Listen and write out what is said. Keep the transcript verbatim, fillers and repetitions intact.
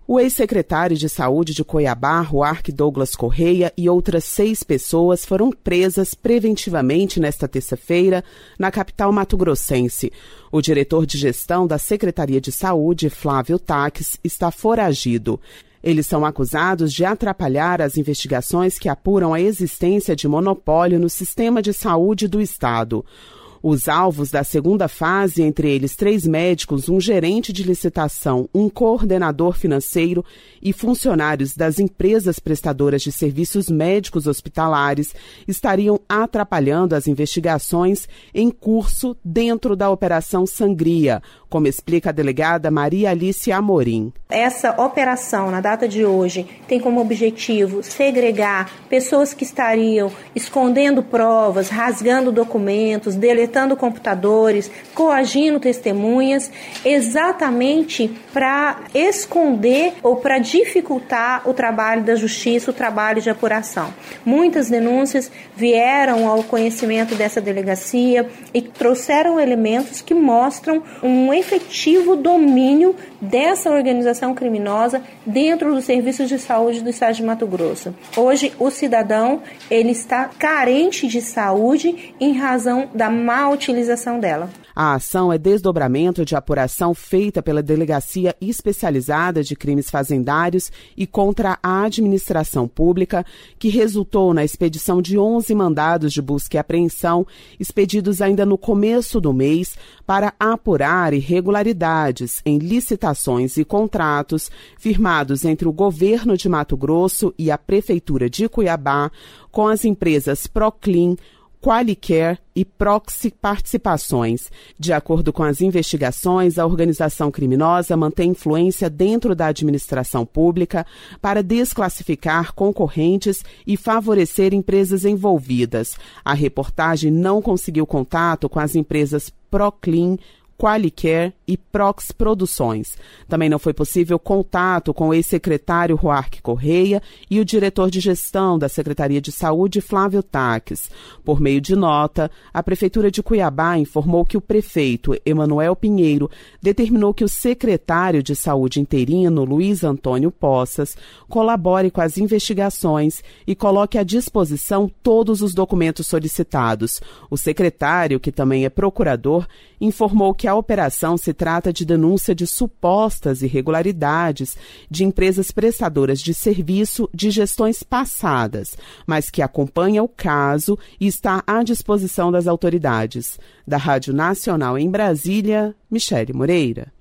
O ex-secretário de Saúde de Cuiabá, Roark Douglas Correia, e outras seis pessoas foram presas preventivamente nesta terça-feira na capital mato-grossense. O diretor de gestão da Secretaria de Saúde, Flávio Taques, está foragido. Eles são acusados de atrapalhar as investigações que apuram a existência de monopólio no sistema de saúde do Estado. Os alvos da segunda fase, entre eles três médicos, um gerente de licitação, um coordenador financeiro e funcionários das empresas prestadoras de serviços médicos hospitalares, estariam atrapalhando as investigações em curso dentro da Operação Sangria, como explica a delegada Maria Alice Amorim. Essa operação, na data de hoje, tem como objetivo segregar pessoas que estariam escondendo provas, rasgando documentos, deletando computadores, coagindo testemunhas, exatamente para esconder ou para dificultar o trabalho da justiça, o trabalho de apuração. Muitas denúncias vieram ao conhecimento dessa delegacia e trouxeram elementos que mostram um efetivo domínio dessa organização criminosa dentro dos serviços de saúde do estado de Mato Grosso. Hoje, o cidadão ele está carente de saúde em razão da má utilização dela. A ação é desdobramento de apuração feita pela Delegacia Especializada de Crimes Fazendários e contra a Administração Pública, que resultou na expedição de onze mandados de busca e apreensão, expedidos ainda no começo do mês, para apurar irregularidades em licitações e contratos firmados entre o governo de Mato Grosso e a Prefeitura de Cuiabá com as empresas Proclin, Qualicare e Proxy Participações. De acordo com as investigações, a organização criminosa mantém influência dentro da administração pública para desclassificar concorrentes e favorecer empresas envolvidas. A reportagem não conseguiu contato com as empresas Proclin, Qualicare e Prox Produções. Também não foi possível contato com o ex-secretário Roark Correia e o diretor de gestão da Secretaria de Saúde, Flávio Taques. Por meio de nota, a Prefeitura de Cuiabá informou que o prefeito, Emanuel Pinheiro, determinou que o secretário de Saúde interino, Luiz Antônio Poças, colabore com as investigações e coloque à disposição todos os documentos solicitados. O secretário, que também é procurador, informou que a operação se trata de denúncia de supostas irregularidades de empresas prestadoras de serviço de gestões passadas, mas que acompanha o caso e está à disposição das autoridades. Da Rádio Nacional em Brasília, Michele Moreira.